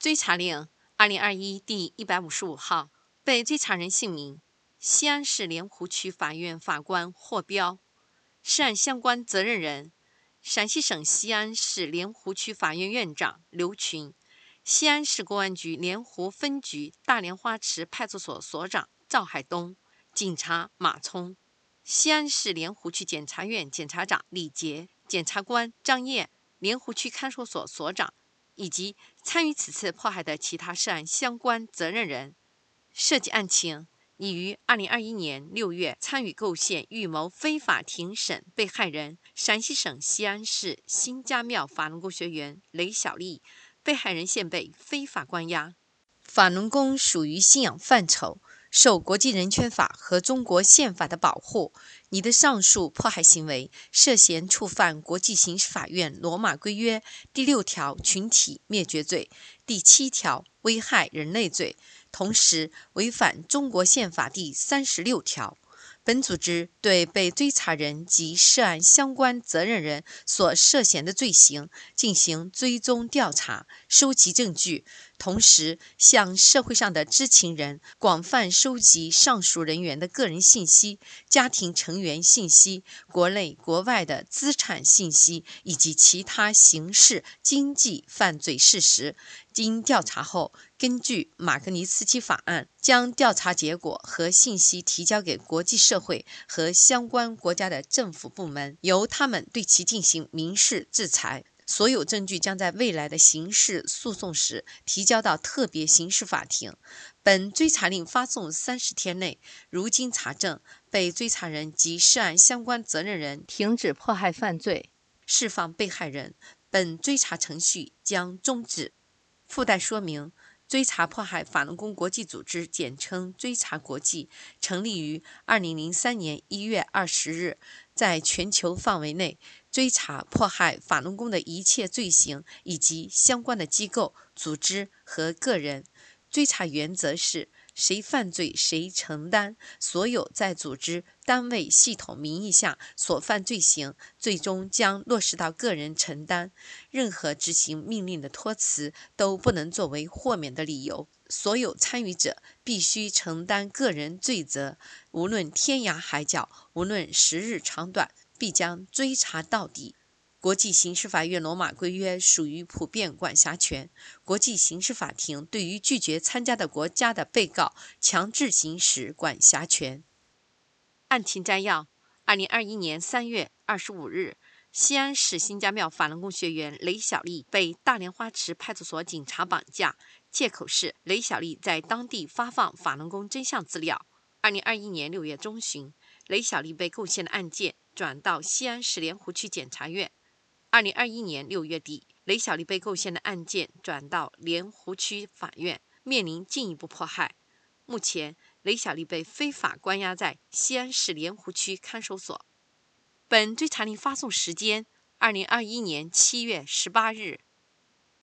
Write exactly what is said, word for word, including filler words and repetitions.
追查令二零二一第一百五十五号，被追查人姓名：西安市莲湖区法院法官霍彪，涉案相关责任人：陕西省西安市莲湖区法院院长刘群，西安市公安局莲湖分局大莲花池派出所所长赵海东，警察马聪，西安市莲湖区检察院检察长李杰，检察官张燕，莲湖区看守所所长，以及参与此次迫害的其他涉案相关责任人。涉及案情已于二零二一年六月参与构陷预谋非法庭审被害人陕西省西安市新家庙法轮功学员雷小丽，被害人现被非法关押。法轮功属于信仰范畴，受国际人权法和中国宪法的保护。你的上述迫害行为涉嫌触犯国际刑事法院罗马规约第六条群体灭绝罪、第七条危害人类罪，同时违反中国宪法第三十六条。本组织对被追查人及涉案相关责任人所涉嫌的罪行进行追踪调查，收集证据，同时向社会上的知情人广泛收集上述人员的个人信息、家庭成员信息、国内国外的资产信息以及其他刑事、经济犯罪事实。经调查后，根据马格尼茨基法案，将调查结果和信息提交给国际社会和相关国家的政府部门，由他们对其进行民事制裁。所有证据将在未来的刑事诉讼时提交到特别刑事法庭。本追查令发送三十天内，如经查证，被追查人及涉案相关责任人停止迫害犯罪，释放被害人，本追查程序将终止。附带说明：追查迫害法轮功国际组织，简称追查国际，成立于二零零三年一月二十日，在全球范围内追查迫害法轮功的一切罪行以及相关的机构、组织和个人。追查原则是：谁犯罪谁承担，所有在组织、单位、系统名义下所犯罪行，最终将落实到个人承担。任何执行命令的托辞都不能作为豁免的理由。所有参与者必须承担个人罪责，无论天涯海角，无论时日长短，必将追查到底。国际刑事法院罗马规约属于普遍管辖权，国际刑事法庭对于拒绝参加的国家的被告强制行使管辖权。案情摘要：二零二一年三月二十五日，西安市新家庙法轮功学员雷小丽被大莲花池派出所警察绑架，借口是雷小丽在当地发放法轮功真相资料。二零二一年六月中旬，雷小丽被构陷的案件转到西安市莲湖区检察院。二零二一年六月底，雷小丽被构陷的案件转到莲湖区法院，面临进一步迫害。目前，雷小丽被非法关押在西安市莲湖区看守所。本追查令发送时间：二零二一年七月十八日。